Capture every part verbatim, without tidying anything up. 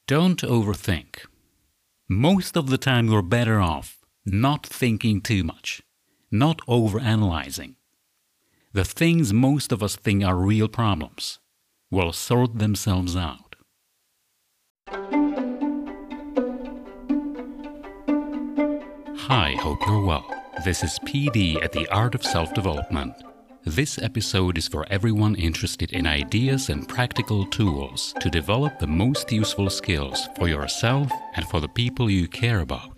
Don't overthink. Most of the time you're better off not thinking too much, not overanalyzing. The things most of us think are real problems will sort themselves out. Hi, hope you're well. This is P D at the Art of Self-Development. This episode is for everyone interested in ideas and practical tools to develop the most useful skills for yourself and for the people you care about.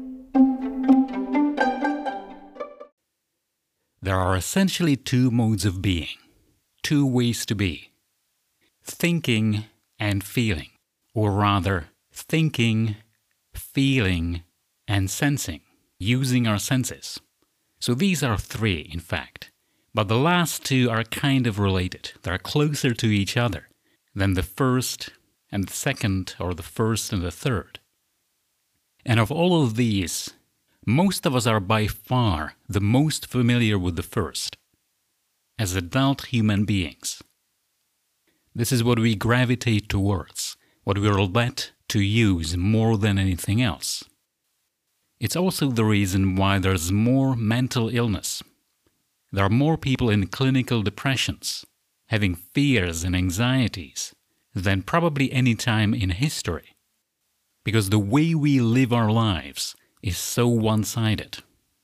There are essentially two modes of being, two ways to be: thinking and feeling, or rather, thinking, feeling, and sensing, using our senses. So these are three, in fact. But the last two are kind of related. They're closer to each other than the first and the second, or the first and the third. And of all of these, most of us are by far the most familiar with the first, as adult human beings. This is what we gravitate towards, what we're led to use more than anything else. It's also the reason why there's more mental illness. There are more people in clinical depressions, having fears and anxieties, than probably any time in history. Because the way we live our lives is so one-sided.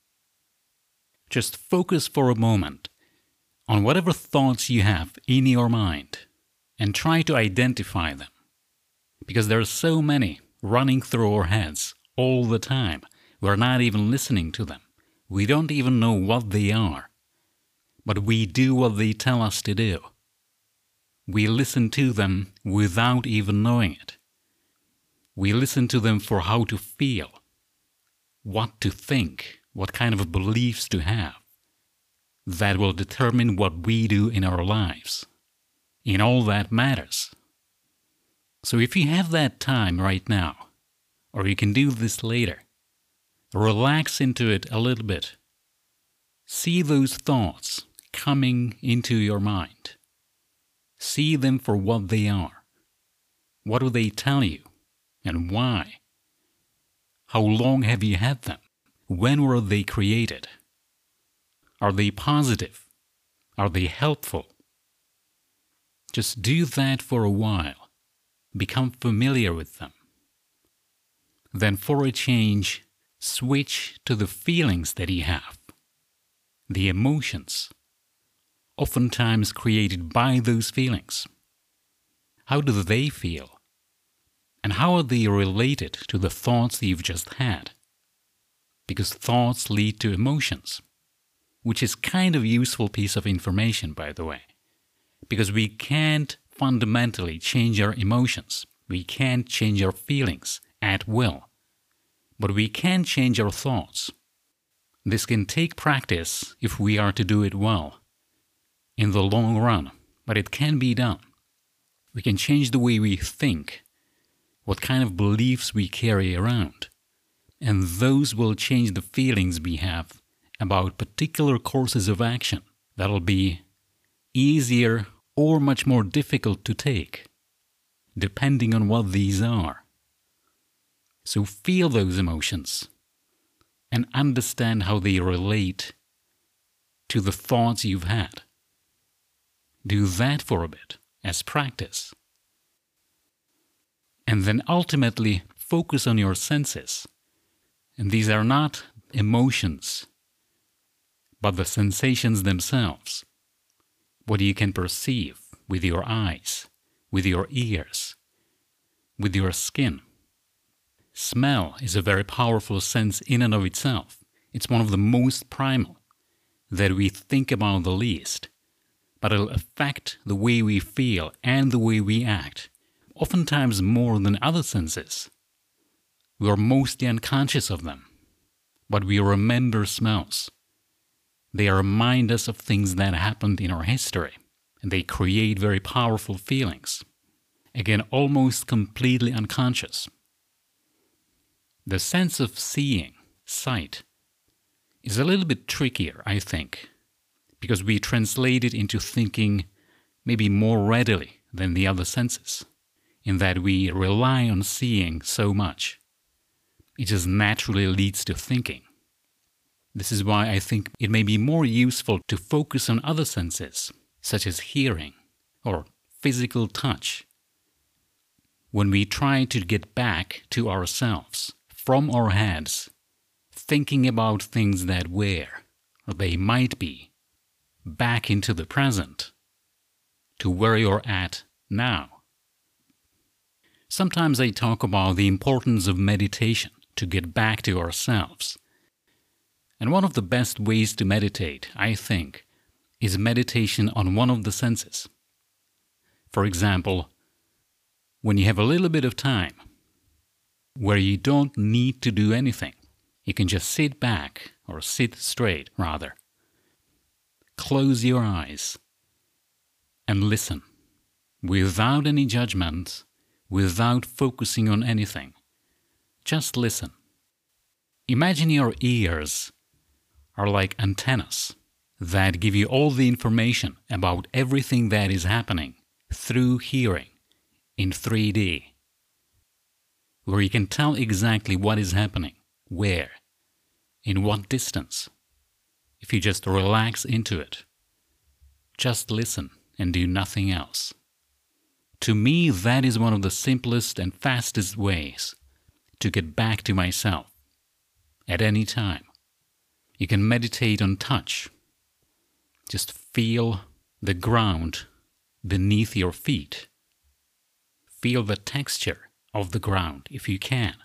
Just focus for a moment on whatever thoughts you have in your mind and try to identify them. Because there are so many running through our heads all the time, we're not even listening to them. We don't even know what they are. But we do what they tell us to do. We listen to them without even knowing it. We listen to them for how to feel, what to think, what kind of beliefs to have. That will determine what we do in our lives, in all that matters. So if you have that time right now, or you can do this later, relax into it a little bit. See those thoughts coming into your mind. See them for what they are. What do they tell you? And why? How long have you had them? When were they created? Are they positive? Are they helpful? Just do that for a while. Become familiar with them. Then for a change, switch to the feelings that you have. The emotions, oftentimes created by those feelings. How do they feel? And how are they related to the thoughts you've just had? Because thoughts lead to emotions, which is kind of a useful piece of information, by the way. Because we can't fundamentally change our emotions. We can't change our feelings at will. But we can change our thoughts. This can take practice if we are to do it well, in the long run, but it can be done. We can change the way we think, what kind of beliefs we carry around, and those will change the feelings we have about particular courses of action that'll be easier or much more difficult to take, depending on what these are. So feel those emotions and understand how they relate to the thoughts you've had. Do that for a bit as practice. And then ultimately focus on your senses. And these are not emotions, but the sensations themselves. What you can perceive with your eyes, with your ears, with your skin. Smell is a very powerful sense in and of itself. It's one of the most primal that we think about the least, but it'll affect the way we feel and the way we act, oftentimes more than other senses. We are mostly unconscious of them, but we remember smells. They remind us of things that happened in our history, and they create very powerful feelings. Again, almost completely unconscious. The sense of seeing, sight, is a little bit trickier, I think, because we translate it into thinking maybe more readily than the other senses. in that we rely on seeing so much. It just naturally leads to thinking. This is why I think it may be more useful to focus on other senses, such as hearing or physical touch, when we try to get back to ourselves from our heads, thinking about things that were, or they might be, back into the present, to where you're at now. Sometimes I talk about the importance of meditation to get back to ourselves. And one of the best ways to meditate, I think, is meditation on one of the senses. For example, when you have a little bit of time, where you don't need to do anything, you can just sit back, or sit straight, rather. Close your eyes and listen, without any judgment, without focusing on anything. Just listen. Imagine your ears are like antennas that give you all the information about everything that is happening through hearing in three D, where you can tell exactly what is happening, where, in what distance, if you just relax into it. Just listen and do nothing else. To me, that is one of the simplest and fastest ways to get back to myself at any time. You can meditate on touch. Just feel the ground beneath your feet. Feel the texture of the ground if you can.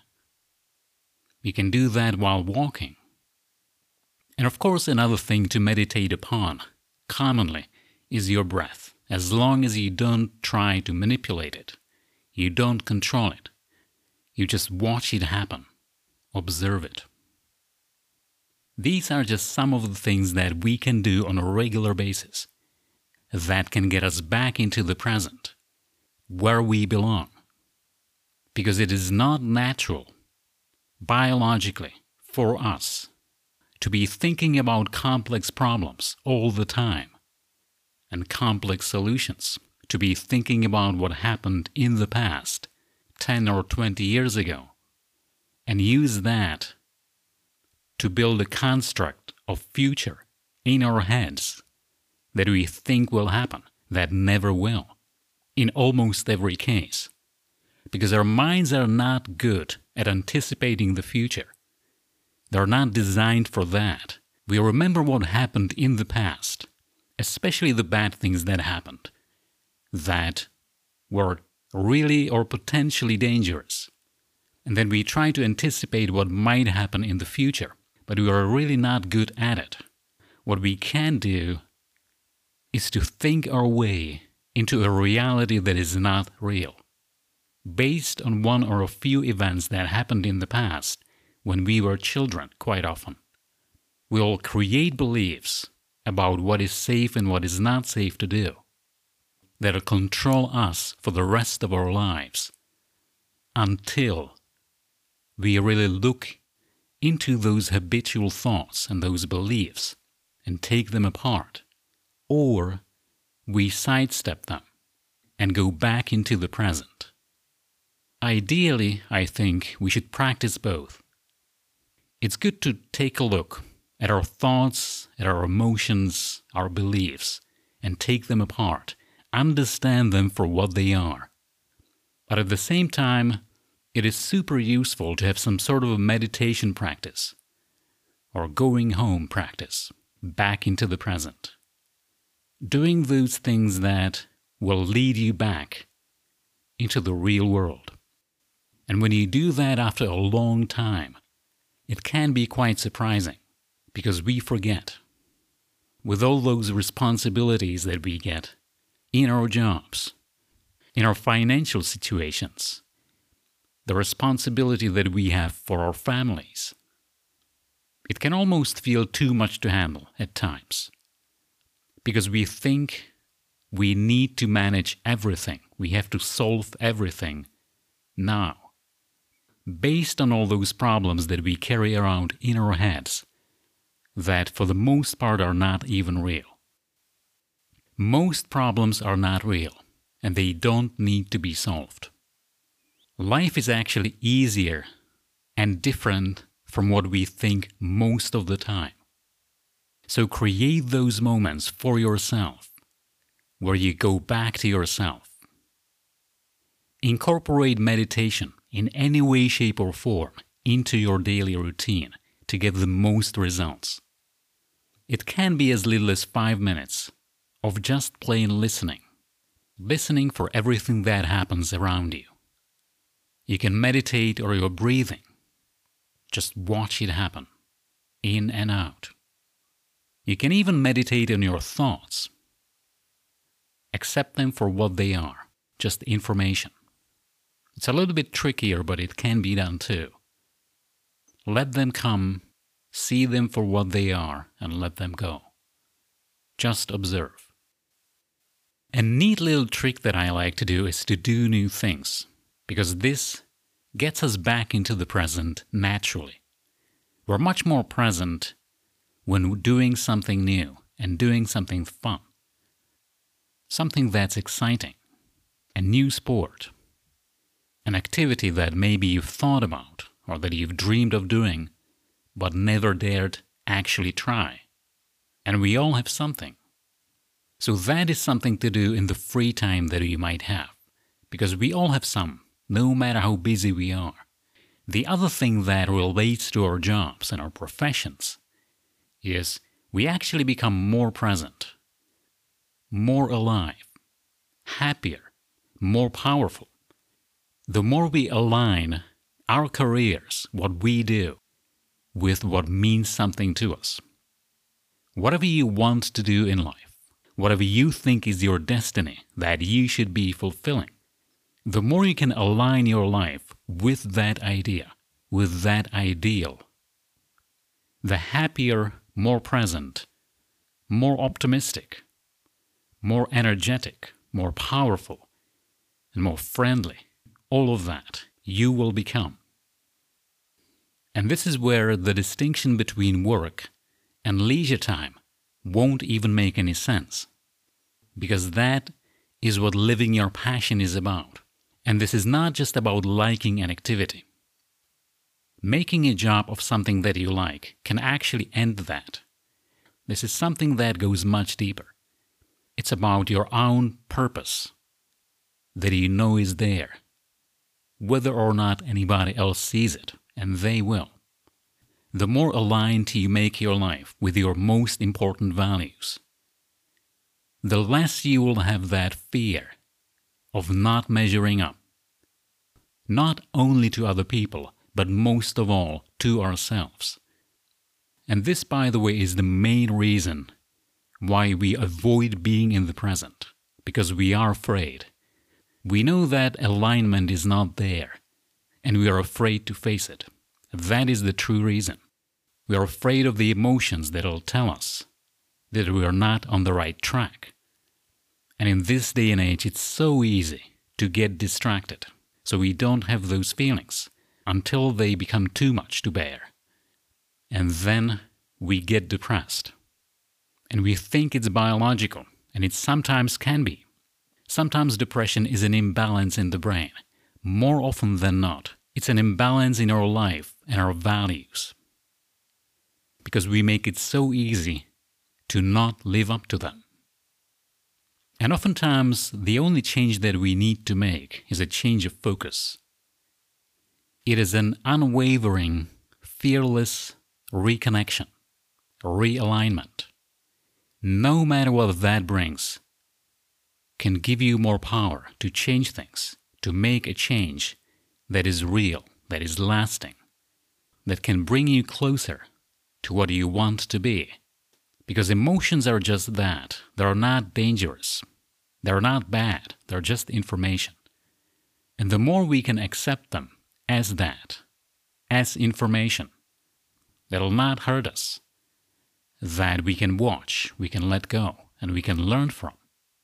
You can do that while walking. And of course, another thing to meditate upon, commonly, is your breath. As long as you don't try to manipulate it, you don't control it, you just watch it happen, observe it. These are just some of the things that we can do on a regular basis that can get us back into the present, where we belong. Because it is not natural, biologically, for us to be thinking about complex problems all the time and complex solutions, to be thinking about what happened in the past, ten or twenty years ago, and use that to build a construct of future in our heads that we think will happen, that never will, in almost every case. Because our minds are not good at anticipating the future. They're not designed for that. We remember what happened in the past, especially the bad things that happened, that were really or potentially dangerous. And then we try to anticipate what might happen in the future, but we are really not good at it. What we can do is to think our way into a reality that is not real, based on one or a few events that happened in the past when we were children quite often. We'll create beliefs about what is safe and what is not safe to do that'll control us for the rest of our lives until we really look into those habitual thoughts and those beliefs and take them apart, or we sidestep them and go back into the present. Ideally, I think we should practice both. It's good to take a look at our thoughts, at our emotions, our beliefs, and take them apart, understand them for what they are. But at the same time, it is super useful to have some sort of a meditation practice, or going home practice, back into the present. Doing those things that will lead you back into the real world. And when you do that after a long time, it can be quite surprising, because we forget. With all those responsibilities that we get in our jobs, in our financial situations, the responsibility that we have for our families, it can almost feel too much to handle at times, because we think we need to manage everything, we have to solve everything now, based on all those problems that we carry around in our heads, that for the most part are not even real. Most problems are not real, and they don't need to be solved. Life is actually easier and different from what we think most of the time. So create those moments for yourself where you go back to yourself. Incorporate meditation in any way, shape, or form into your daily routine to get the most results. It can be as little as five minutes of just plain listening, listening for everything that happens around you. You can meditate on your breathing. Just watch it happen, in and out. You can even meditate on your thoughts. Accept them for what they are, just information. It's a little bit trickier, but it can be done too. Let them come, see them for what they are, and let them go. Just observe. A neat little trick that I like to do is to do new things, because this gets us back into the present naturally. We're much more present when doing something new and doing something fun. Something that's exciting. A new sport. An activity that maybe you've thought about or that you've dreamed of doing but never dared actually try. And we all have something. So that is something to do in the free time that you might have. Because we all have some, no matter how busy we are. The other thing that relates to our jobs and our professions is we actually become more present, more alive, happier, more powerful. The more we align our careers, what we do, with what means something to us. Whatever you want to do in life, whatever you think is your destiny that you should be fulfilling, the more you can align your life with that idea, with that ideal, the happier, more present, more optimistic, more energetic, more powerful, and more friendly, all of that you will become. And this is where the distinction between work and leisure time won't even make any sense. Because that is what living your passion is about. And this is not just about liking an activity. Making a job of something that you like can actually end that. This is something that goes much deeper. It's about your own purpose that you know is there, whether or not anybody else sees it, and they will. The more aligned you make your life with your most important values, the less you will have that fear of not measuring up, not only to other people, but most of all to ourselves. And this, by the way, is the main reason why we avoid being in the present, because we are afraid. We know that alignment is not there, and we are afraid to face it. That is the true reason. We are afraid of the emotions that will tell us that we are not on the right track. And in this day and age, it's so easy to get distracted, so we don't have those feelings until they become too much to bear. And then we get depressed. And we think it's biological, and it sometimes can be. Sometimes depression is an imbalance in the brain. More often than not, it's an imbalance in our life and our values. Because we make it so easy to not live up to them. And oftentimes, the only change that we need to make is a change of focus. It is an unwavering, fearless reconnection, realignment. No matter what that brings, can give you more power to change things, to make a change that is real, that is lasting, that can bring you closer to what you want to be. Because emotions are just that. They're not dangerous. They're not bad. They're just information. And the more we can accept them as that, as information, that'll not hurt us, that we can watch, we can let go, and we can learn from,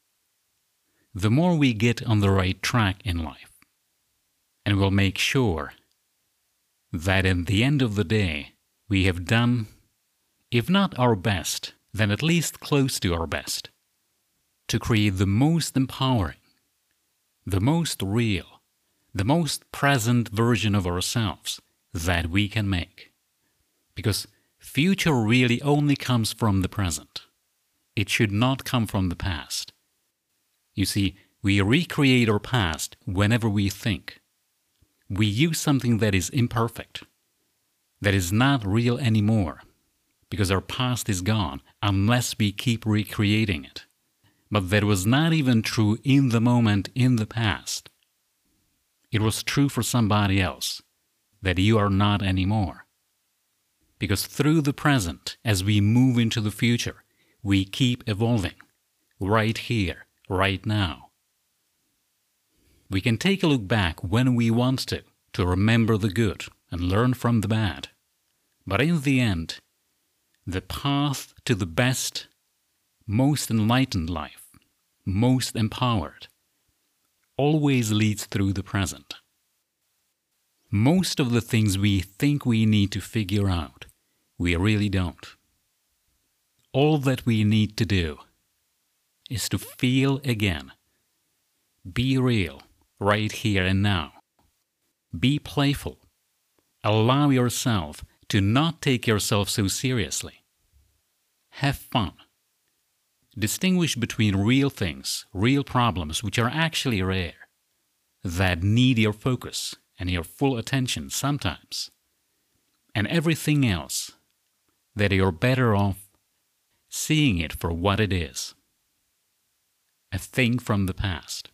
the more we get on the right track in life. And we'll make sure that at the end of the day, we have done, if not our best, then at least close to our best, to create the most empowering, the most real, the most present version of ourselves that we can make. Because future really only comes from the present. It should not come from the past. You see, we recreate our past whenever we think. We use something that is imperfect, that is not real anymore, because our past is gone unless we keep recreating it. But that was not even true in the moment in the past. It was true for somebody else, that you are not anymore. Because through the present, as we move into the future, we keep evolving, right here, right now. We can take a look back when we want to, to remember the good and learn from the bad. But in the end, the path to the best, most enlightened life, most empowered, always leads through the present. Most of the things we think we need to figure out, we really don't. All that we need to do is to feel again. Be real, right here and now. Be playful. Allow yourself to not take yourself so seriously. Have fun. Distinguish between real things, real problems, which are actually rare, that need your focus and your full attention sometimes, and everything else that you're better off seeing it for what it is, a thing from the past.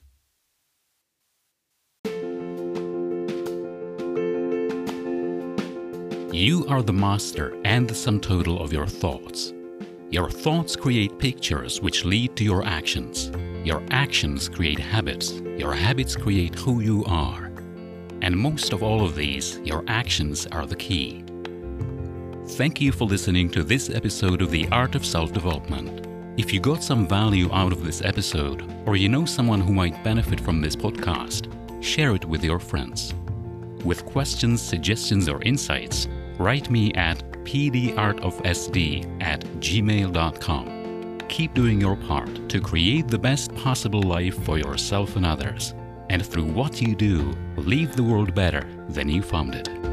You are the master and the sum total of your thoughts. Your thoughts create pictures which lead to your actions. Your actions create habits. Your habits create who you are. And most of all of these, your actions are the key. Thank you for listening to this episode of The Art of Self-Development. If you got some value out of this episode, or you know someone who might benefit from this podcast, share it with your friends. With questions, suggestions, or insights, write me at p d art of s d at gmail dot com. Keep doing your part to create the best possible life for yourself and others. And through what you do, leave the world better than you found it.